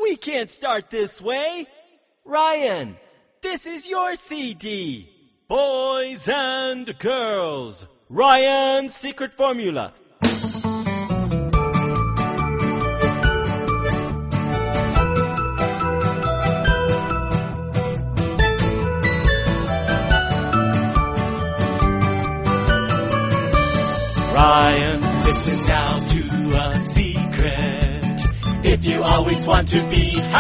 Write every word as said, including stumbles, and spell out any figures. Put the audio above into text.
We can't start this way. Ryan, this is your C D. Boys and girls, Ryan's secret formula. Ryan, listen now to a secret. If you always want to be happy,